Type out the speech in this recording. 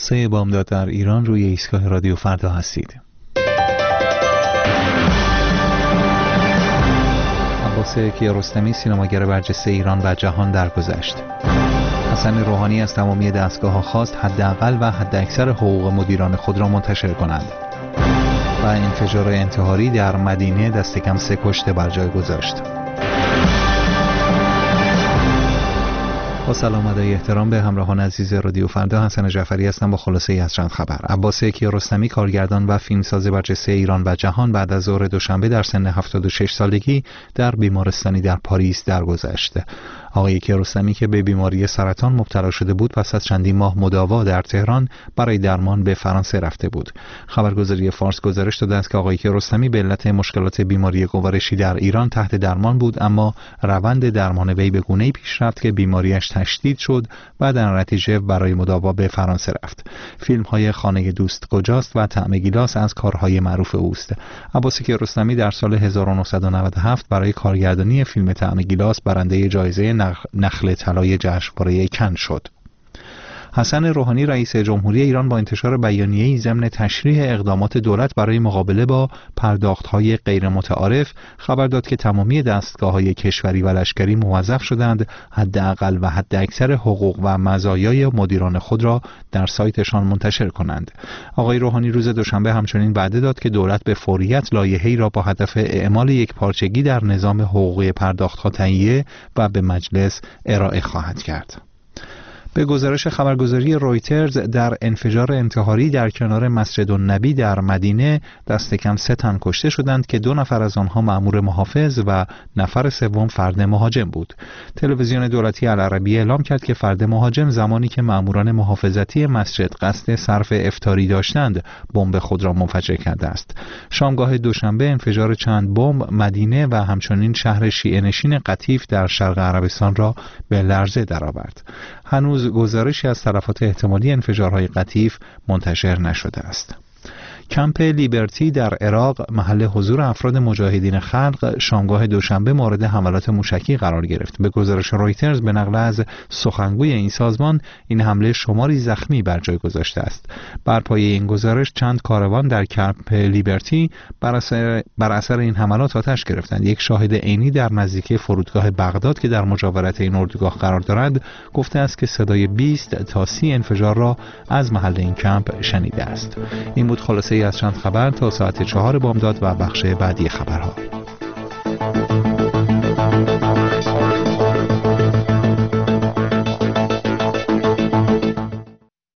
3 بامداد در ایران روی ایستگاه رادیو فردا هستید. عباس کیارستمی سینماگر برجسته ایران و جهان درگذشت. حسن روحانی از تمامی دستگاه‌ها خواست حداقل و حداکثر حقوق مدیران خود را منتشر کنند. و انفجار انتحاری در مدینه دست کم 3 کشته بر جای گذاشت. با سلام و احترام به همراهان عزیز رادیو فردا، حسن جعفری هستم با خلاصه ای از چند خبر. عباس کیارستمی کارگردان و فیلمساز برجسته ایران و جهان بعد از ظهر دوشنبه در سن 76 سالگی در بیمارستانی در پاریس درگذشت. آقای کیارستمی که به بیماری سرطان مبتلا شده بود پس از چندین ماه مداوا در تهران برای درمان به فرانسه رفته بود. خبرگزاری فارس گزارش داده است که آقای کیارستمی به علت مشکلات بیماری گوارشی در ایران تحت درمان بود، اما روند درمان وی به گونه‌ای پیش رفت که بیماریش تشدید شد و در نتیجه برای مداوا به فرانسه رفت. فیلم‌های خانه دوست کجاست و طعم گیلاس از کارهای معروف اوست. عباس کیارستمی در سال 1997 برای کارگردانی فیلم طعم گیلاس برنده جایزه نخل طلای جشنواره کن شد. حسن روحانی رئیس جمهوری ایران با انتشار بیانیه‌ای ضمن تشریح اقدامات دولت برای مقابله با پرداخت‌های غیر متعارف خبر داد که تمامی دستگاه‌های کشوری و لشکری موظف شدند حداقل و حداکثر حقوق و مزایای مدیران خود را در سایتشان منتشر کنند. آقای روحانی روز دوشنبه همچنین وعده داد که دولت به فوریت لایحه‌ای را با هدف اعمال یکپارچگی در نظام حقوقی پرداخت‌ها تهیه و به مجلس ارائه خواهد کرد. به گزارش خبرگزاری رویترز در انفجار انتحاری در کنار مسجد النبی در مدینه دست کم 3 تن کشته شدند که 2 نفر از آنها مأمور محافظ و نفر سوم فرد مهاجم بود. تلویزیون دولتی العربیه اعلام کرد که فرد مهاجم زمانی که مأموران محافظتی مسجد قصد صرف افطاری داشتند بمب خود را منفجر کرده است. شامگاه دوشنبه انفجار چند بمب مدینه و همچنین شهر شیعه نشین قطیف در شرق عربستان را به لرزه درآورد. هنوز گزارشی از تلفات احتمالی انفجارهای قطیف منتشر نشده است. کمپ لیبرتی در عراق محل حضور افراد مجاهدین خلق شامگاه دوشنبه مورد حملات موشکی قرار گرفت. به گزارش رویترز به نقل از سخنگوی این سازمان این حمله شماری زخمی بر جای گذاشته است. بر پایه این گزارش چند کاروان در کمپ لیبرتی بر اثر این حملات آتش گرفتند. یک شاهد عینی در نزدیکی فرودگاه بغداد که در مجاورت این اردوگاه قرار دارد گفته است که صدای 20 تا 30 انفجار را از محل این کمپ شنیده است. این بود خلاصه از چند خبر تا ساعت 4 بامداد و بخش بعدی خبرها.